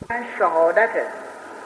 شهادته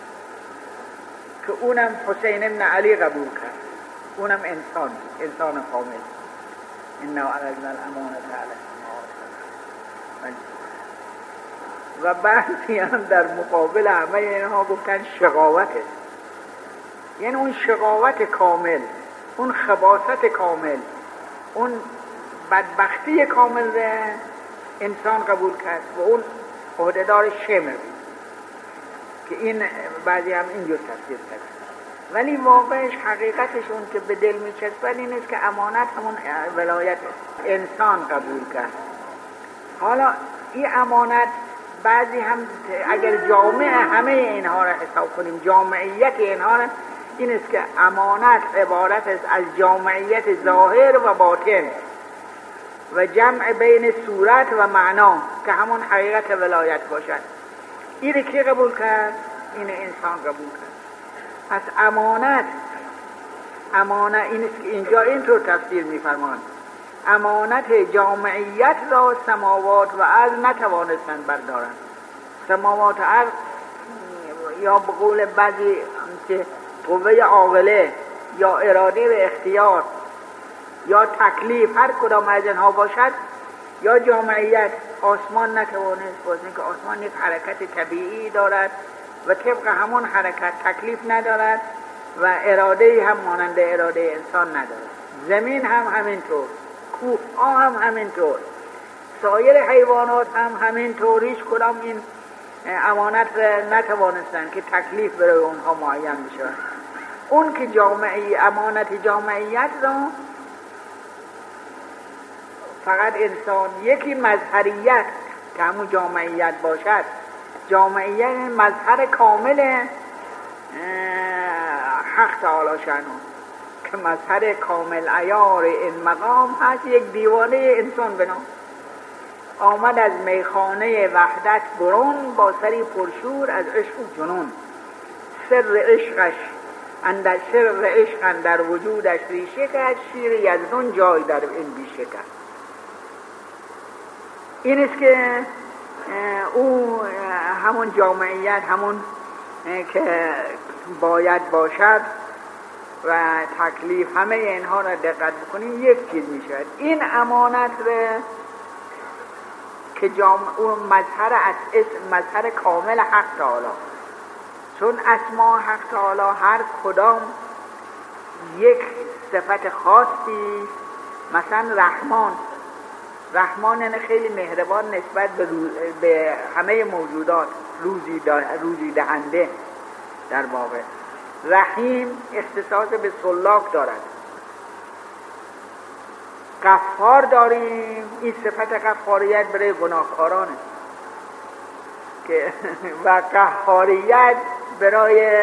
که اونم حسین ابن علی قبول کرد، اونم انسان کامل. انا عرضنا الامانة علی السماوات و بعضی هم در مقابل همه اینها گفتن شقاوته، یعنی اون شقاوت کامل، اون خباثت کامل، اون بدبختی کامل را انسان قبول کرد و اون عهدهدار شمر، که این بعضی هم اینجور تفسیر کرد. ولی واقعش حقیقتش اون که به دل میچسبد این است که امانت همون ولایت انسان قبول کرد. حالا این امانت بعضی هم اگر جامعه همه اینها را حساب کنیم، جامعیت اینها را، این است که امانت عبارت است از جامعیت ظاهر و باطن و جمع بین صورت و معنا که همون حقیقت ولایت باشد. این کی قبول کرد؟ این انسان قبول کرد. پس امانت این است که اینجا اینطور تفسیر می‌فرماند: امانت جامعیت را سماوات و ارض نتوانستند بردارند. سماوات و ارض، یا به قول بعضی که قوه عاقله یا اراده و اختیار یا تکلیف، هر کدام از اینها باشد، یا جامعیت، آسمان نتوانست، باز اینکه آسمان یک حرکت طبیعی دارد و طبق همون حرکت تکلیف ندارد و اراده هم مانند اراده انسان ندارد. زمین هم همینطور، کوه ها هم همینطور، سایر حیوانات هم همینطور، هیچ کدام این امانت نتوانستند که تکلیف برای اونها معین بشه. اون که امانت جامعیت را فقط انسان، یکی مظهریت که همون جامعیت باشد، جامعیت مظهر کامل حق تعالی شأنه، که مظهر کامل عیار این مقام هست یک دیوانه انسان بنا. آمد از میخانه وحدت برون، با سری پرشور از عشق و جنون. سر عشق در وجودش ریشه کرد، شیر یزدان جای در این بیشه کرد. این است که او همون جامعیت، همون که باید باشد و تکلیف، همه اینها را دقت بکنیم یک چیز می شود. این امانت را که اون مظهر کامل حق تعالی، چون اسماء حق تعالی هر کدام یک صفت خاصی، مثلا رحمان یعنی خیلی مهربان نسبت به همه موجودات، روزی دهنده در واقع. رحیم اختصاص به سلاک دارد. غفار داریم، این صفت غفاریت برای گناهکارانه که و قهاریت برای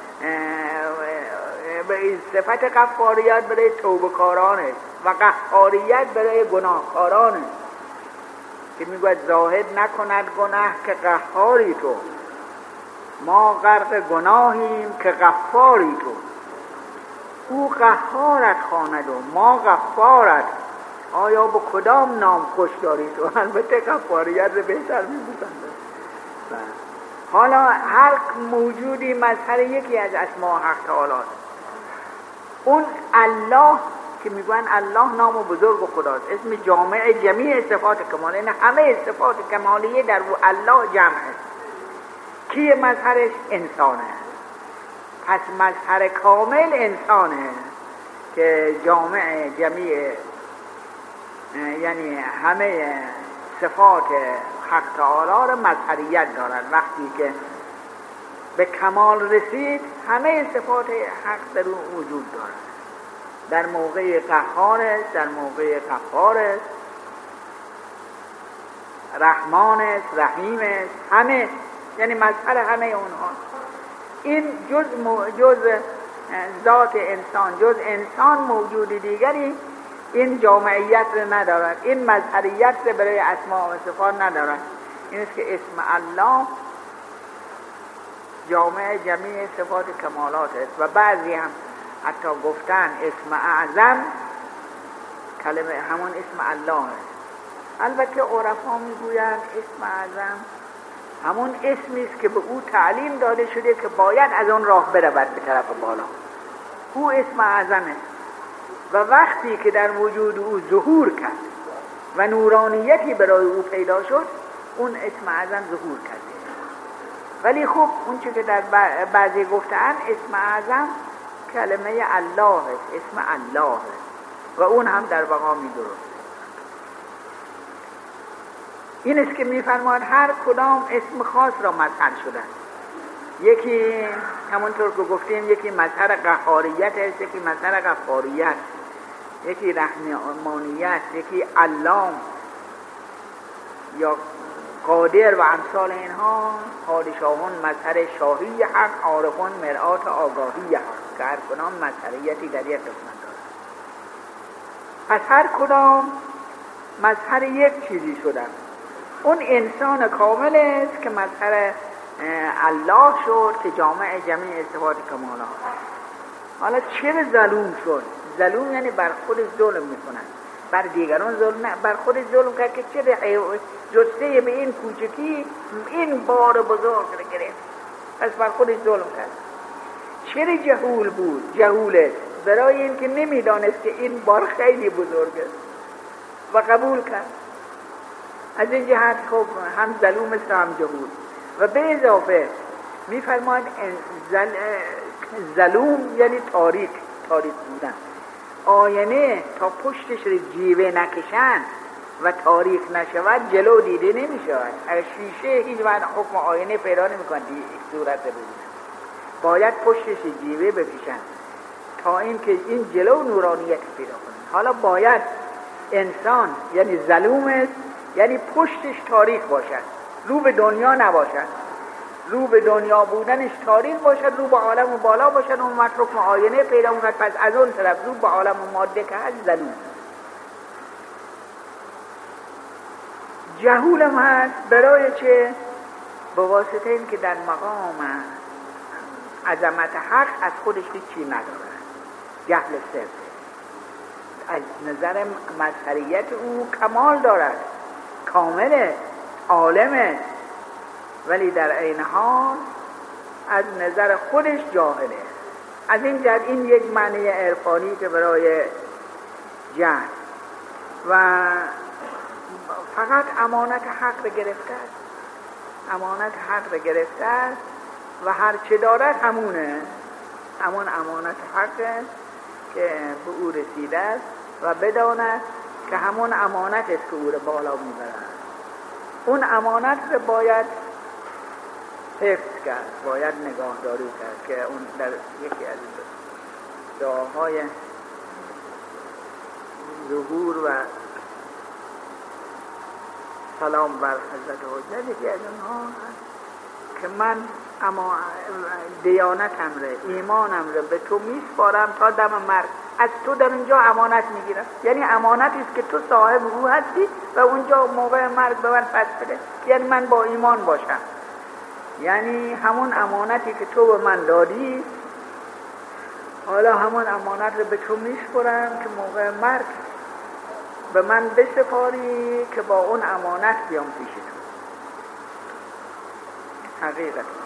صفت غفاریت برای توبه‌کارانه و قهاریت برای گناهکارانه، که میگوید زاهد نکند گناه که قهاری تو، ما غرق گناهیم که غفاری تو. او قهارت خواند و ما غفارت، آیا به کدام نام خوش داری تو؟ البته غفاریت رو بهتر می‌بوسنده. حالا هر موجودی مظهر یکی از اسماء حق تعالی. اون الله که میگن الله نام بزرگ خداست، اسم جامع جمیع صفات کمالیه، نه همه صفات کمالیه در الله جمع است. کی مظهرش؟ انسانه. پس مظهر کامل انسانه که جامع جمیع، یعنی همه صفات حق تعالی را مظهریت دارد. وقتی که به کمال رسید همه صفات حق در اون وجود دارد. در موقع قهار است، در موقع غفار است، رحمان است، رحیم است، همه، یعنی مظهر همه اونها. این جز ذات انسان، جز انسان موجود دیگری این جامعیت رو ندارد، این مظهریت رو برای اسماء و صفات ندارد. این است که اسم الله جامع جمیع صفات کمالات است. و بعضی هم حتی گفتن اسم اعظم کلمه همون اسم الله است. البته عرفا میگویند اسم اعظم همون اسمی است که به او تعلیم داده شده که باید از آن راه برود به طرف بالا. او اسم اعظمه و وقتی که در وجود او ظهور کرد و نورانیتی برای او پیدا شد، اون اسم اعظم ظهور کرد. ولی خب اون چه که در بعضی گفتن اسم اعظم کلمه الله است، اسم الله است و اون هم در مقامی درست. این است که می‌فرماید هر کدام اسم خاص را مظهر شدن. یکی همونطور که گفتیم یکی مظهر قهاریت است، یکی مظهر غفاریت، یکی رحمانیت، یکی علام یا قادر و امثال اینها. پادشاهان مظهر شاهی حق، عارفان مرآت آگاهی حق، که هر کدام مظهریتی در یک قسمت دارد. پس هر کدام مظهر یک چیزی شدن. اون انسان کامل است که مظهر الله شد که جامع جمیع صفات کمالات. حالا چرا ظلوم شد؟ ظلوم یعنی بر خود ظلم میکنن، بر دیگران ظلم نه، بر خود ظلم کرد که چرا جسته به این کوچکی این بار بزرگ رو گرفت، پس بر خودش ظلم کرد. چرا جهول بود؟ جهول است برای این که نمیدانست که این بار خیلی بزرگه و قبول کرد. از این جهت خب هم ظلوم است هم جهول. و به اضافه میفرماید ظلوم یعنی تاریک بودن. آینه تا پشتش رو جیوه نکشن و تاریک نشود جلو دیده نمی شود. اگر شیشه هیچ وقت حکم آینه پیدا نمی کند صورت رو ببینن، باید پشتش جیوه بکشن تا این که این جلو نورانیت پیدا کنه. حالا باید انسان یعنی ظلوم است، یعنی پشتش تاریک باشد، رو به دنیا نباشد. رو به دنیا بودنش تاریک باشد، رو به عالم بالا باشد، اون مطرق آینه پیدا کند. پس از اون طرف رو به عالم ماده که هست ظلوم. جهولم هست برای چه؟ به واسطه این که در مقام عظمت حق از خودش هیچی نداره، جهل صرف. از نظر مظهریت او کمال دارد، کامله، عالمه، ولی در عین حال از نظر خودش جاهله. از این جهت این یک معنی عرفانی که برای جهل و فقط امانت حق رو گرفته است، امانت حق رو گرفته است و هر چه دارد همونه، همون امانت حق که به او رسیده است و بداند که همون امانت است که او رو بالا میبرد. اون امانت رو باید حفظ کرد، باید نگاهداری کرد که اون در یکی از دعاهای ظهور و سلام بر حضرت حجت یکی از اونها که من اما دیانتم رو، ایمانم رو به تو میسپارم تا دم مرگ، از تو در اونجا امانت میگیرم. یعنی امانتی است که تو صاحب او هستی و اونجا موقع مرگ به من پس بده، یعنی من با ایمان باشم. یعنی همون امانتی که تو به من دادی، حالا همون امانت رو به تو میسپارم که موقع مرگ به من بسپاری که با اون امانت بیام پیش تو. حقیقت